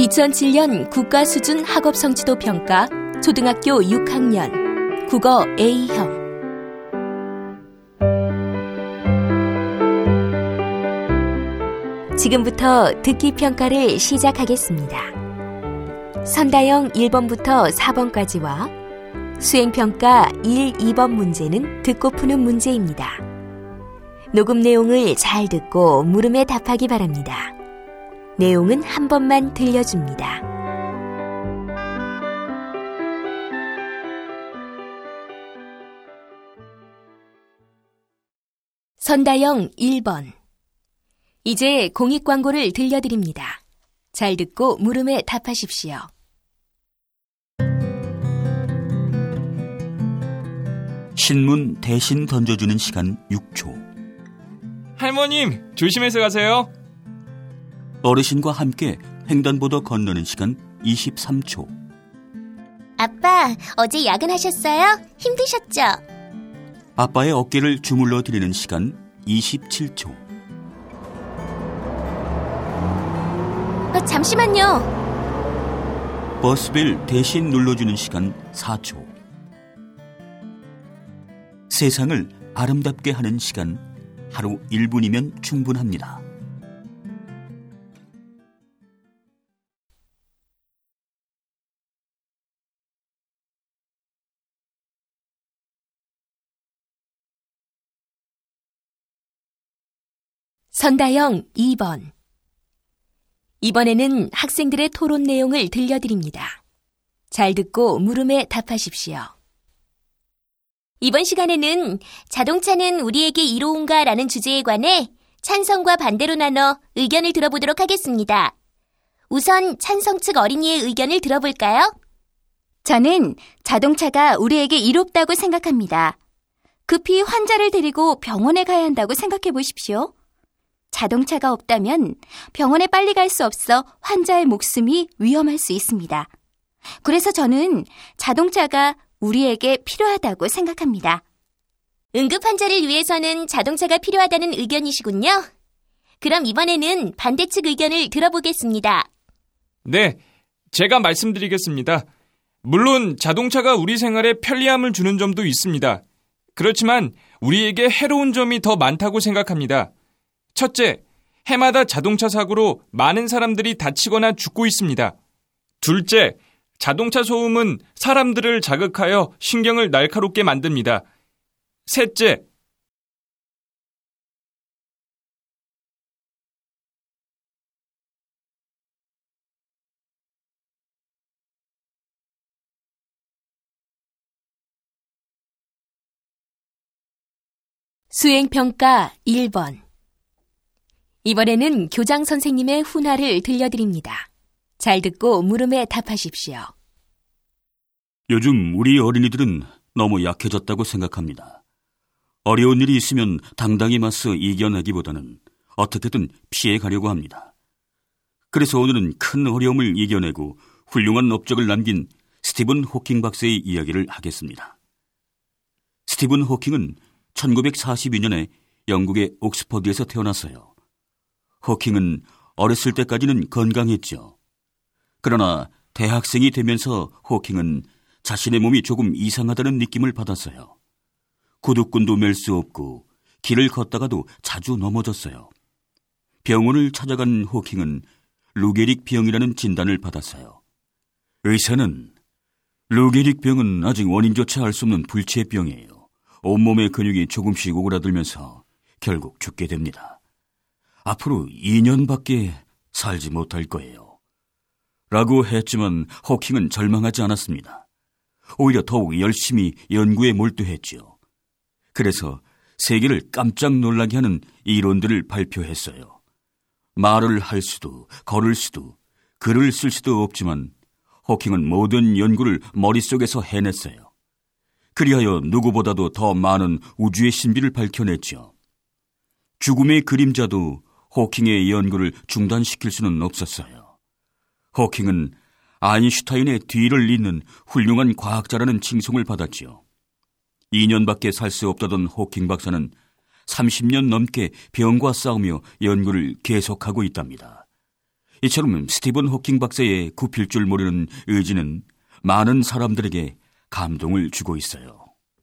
2007년 국가수준 학업성취도 평가 초등학교 6학년 국어 A형. 지금부터 듣기 평가를 시작하겠습니다. 선다형 1번부터 4번까지와 수행평가 1, 2번 문제는 듣고 푸는 문제입니다. 녹음 내용을 잘 듣고 물음에 답하기 바랍니다. 내용은 한 번만 들려줍니다. 선다형 1번. 이제 공익광고를 들려드립니다. 잘 듣고 물음에 답하십시오. 신문 대신 던져주는 시간 6초. 할머님, 조심해서 가세요. 어르신과 함께 횡단보도 건너는 시간 23초. 아빠, 어제 야근하셨어요? 힘드셨죠? 아빠의 어깨를 주물러 드리는 시간 27초. 잠시만요. 버스벨 대신 눌러주는 시간 4초. 세상을 아름답게 하는 시간 하루 1분이면 충분합니다. 선다형 2번. 이번에는 학생들의 토론 내용을 들려드립니다. 잘 듣고 물음에 답하십시오. 이번 시간에는 자동차는 우리에게 이로운가 라는 주제에 관해 찬성과 반대로 나눠 의견을 들어보도록 하겠습니다. 우선 찬성 측 어린이의 의견을 들어볼까요? 저는 자동차가 우리에게 이롭다고 생각합니다. 급히 환자를 데리고 병원에 가야 한다고 생각해 보십시오. 자동차가 없다면 병원에 빨리 갈 수 없어 환자의 목숨이 위험할 수 있습니다. 그래서 저는 자동차가 우리에게 필요하다고 생각합니다. 응급 환자를 위해서는 자동차가 필요하다는 의견이시군요. 그럼 이번에는 반대측 의견을 들어보겠습니다. 네, 제가 말씀드리겠습니다. 물론 자동차가 우리 생활에 편리함을 주는 점도 있습니다. 그렇지만 우리에게 해로운 점이 더 많다고 생각합니다. 첫째, 해마다 자동차 사고로 많은 사람들이 다치거나 죽고 있습니다. 둘째, 자동차 소음은 사람들을 자극하여 신경을 날카롭게 만듭니다. 셋째, 수행평가 1번. 이번에는 교장 선생님의 훈화를 들려드립니다. 잘 듣고 물음에 답하십시오. 요즘 우리 어린이들은 너무 약해졌다고 생각합니다. 어려운 일이 있으면 당당히 맞서 이겨내기보다는 어떻게든 피해가려고 합니다. 그래서 오늘은 큰 어려움을 이겨내고 훌륭한 업적을 남긴 스티븐 호킹 박사의 이야기를 하겠습니다. 스티븐 호킹은 1942년에 영국의 옥스퍼드에서 태어났어요. 호킹은 어렸을 때까지는 건강했죠. 그러나 대학생이 되면서 호킹은 자신의 몸이 조금 이상하다는 느낌을 받았어요. 구두끈도 멜 수 없고 길을 걷다가도 자주 넘어졌어요. 병원을 찾아간 호킹은 루게릭 병이라는 진단을 받았어요. 의사는 루게릭 병은 아직 원인조차 알 수 없는 불치병이에요. 온몸의 근육이 조금씩 오그라들면서 결국 죽게 됩니다. 앞으로 2년밖에 살지 못할 거예요. 라고 했지만 호킹은 절망하지 않았습니다. 오히려 더욱 열심히 연구에 몰두했지요. 그래서 세계를 깜짝 놀라게 하는 이론들을 발표했어요. 말을 할 수도, 걸을 수도, 글을 쓸 수도 없지만 호킹은 모든 연구를 머릿속에서 해냈어요. 그리하여 누구보다도 더 많은 우주의 신비를 밝혀냈죠. 죽음의 그림자도 호킹의 연구를 중단시킬 수는 없었어요. 호킹은 아인슈타인의 뒤를 잇는 훌륭한 과학자라는 칭송을 받았지요. 2년밖에 살 수 없다던 호킹 박사는 30년 넘게 병과 싸우며 연구를 계속하고 있답니다. 이처럼 스티븐 호킹 박사의 굽힐 줄 모르는 의지는 많은 사람들에게 감동을 주고 있어요.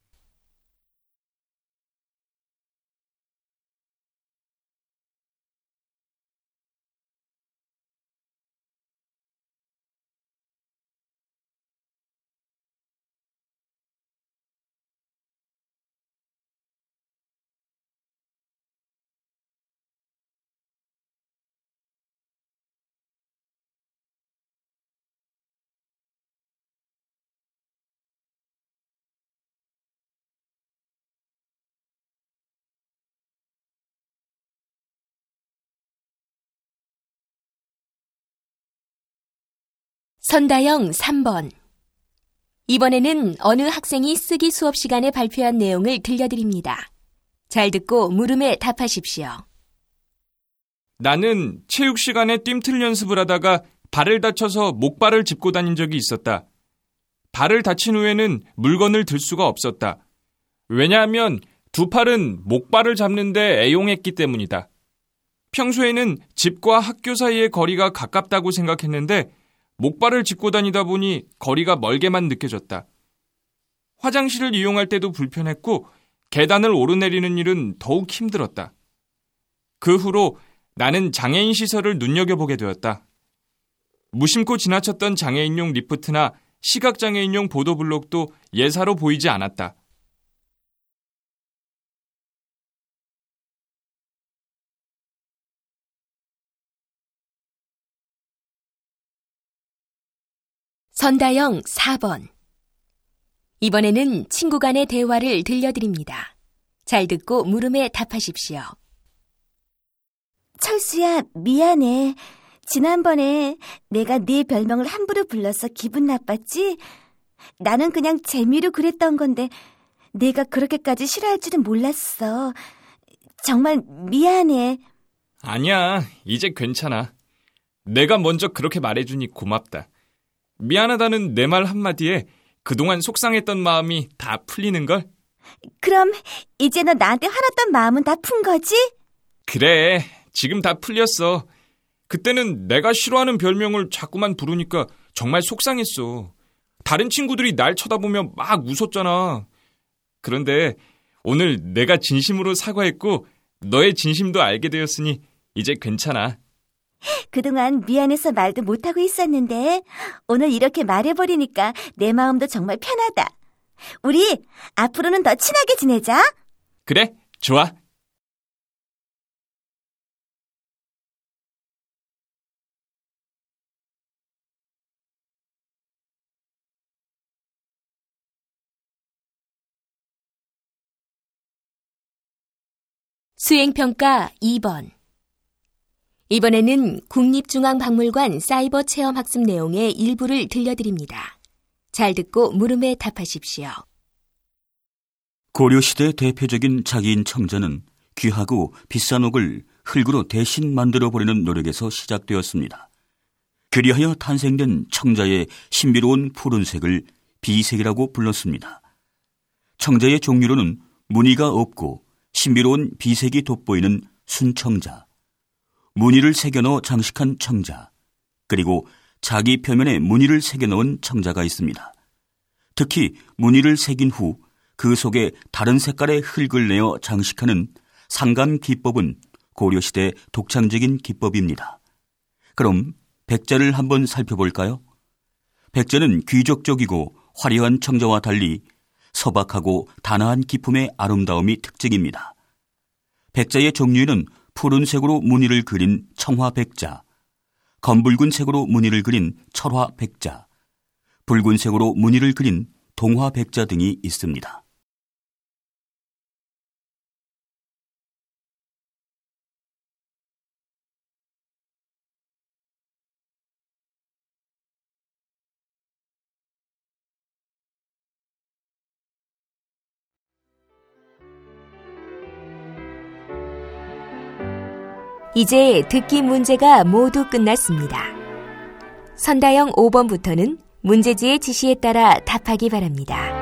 선다영 3번. 이번에는 어느 학생이 쓰기 수업 시간에 발표한 내용을 들려드립니다. 잘 듣고 물음에 답하십시오. 나는 체육 시간에 뜀틀 연습을 하다가 발을 다쳐서 목발을 짚고 다닌 적이 있었다. 발을 다친 후에는 물건을 들 수가 없었다. 왜냐하면 두 팔은 목발을 잡는 데 애용했기 때문이다. 평소에는 집과 학교 사이의 거리가 가깝다고 생각했는데 목발을 짚고 다니다 보니 거리가 멀게만 느껴졌다. 화장실을 이용할 때도 불편했고 계단을 오르내리는 일은 더욱 힘들었다. 그 후로 나는 장애인 시설을 눈여겨보게 되었다. 무심코 지나쳤던 장애인용 리프트나 시각장애인용 보도블록도 예사로 보이지 않았다. 선다영 4번. 이번에는 친구 간의 대화를 들려드립니다. 잘 듣고 물음에 답하십시오. 철수야, 미안해. 지난번에 내가 네 별명을 함부로 불러서 기분 나빴지? 나는 그냥 재미로 그랬던 건데 내가 그렇게까지 싫어할 줄은 몰랐어. 정말 미안해. 아니야, 이제 괜찮아. 내가 먼저 그렇게 말해주니 고맙다. 미안하다는 내 말 한마디에 그동안 속상했던 마음이 다 풀리는걸? 그럼 이제 너 나한테 화났던 마음은 다 푼 거지? 그래, 지금 다 풀렸어. 그때는 내가 싫어하는 별명을 자꾸만 부르니까 정말 속상했어. 다른 친구들이 날 쳐다보며 막 웃었잖아. 그런데 오늘 내가 진심으로 사과했고 너의 진심도 알게 되었으니 이제 괜찮아. 그동안 미안해서 말도 못하고 있었는데 오늘 이렇게 말해버리니까 내 마음도 정말 편하다. 우리 앞으로는 더 친하게 지내자. 그래, 좋아. 수행평가 2번. 이번에는 국립중앙박물관 사이버 체험 학습 내용의 일부를 들려드립니다. 잘 듣고 물음에 답하십시오. 고려시대 대표적인 자기인 청자는 귀하고 비싼 옥을 흙으로 대신 만들어버리는 노력에서 시작되었습니다. 그리하여 탄생된 청자의 신비로운 푸른색을 비색이라고 불렀습니다. 청자의 종류로는 무늬가 없고 신비로운 비색이 돋보이는 순청자, 무늬를 새겨넣어 장식한 청자, 그리고 자기 표면에 무늬를 새겨넣은 청자가 있습니다. 특히 무늬를 새긴 후 그 속에 다른 색깔의 흙을 내어 장식하는 상감 기법은 고려시대 독창적인 기법입니다. 그럼 백자를 한번 살펴볼까요? 백자는 귀족적이고 화려한 청자와 달리 서박하고 단아한 기품의 아름다움이 특징입니다. 백자의 종류는 푸른색으로 무늬를 그린 청화백자, 검붉은색으로 무늬를 그린 철화백자, 붉은색으로 무늬를 그린 동화백자 등이 있습니다. 이제 듣기 문제가 모두 끝났습니다. 선다영 5번부터는 문제지의 지시에 따라 답하기 바랍니다.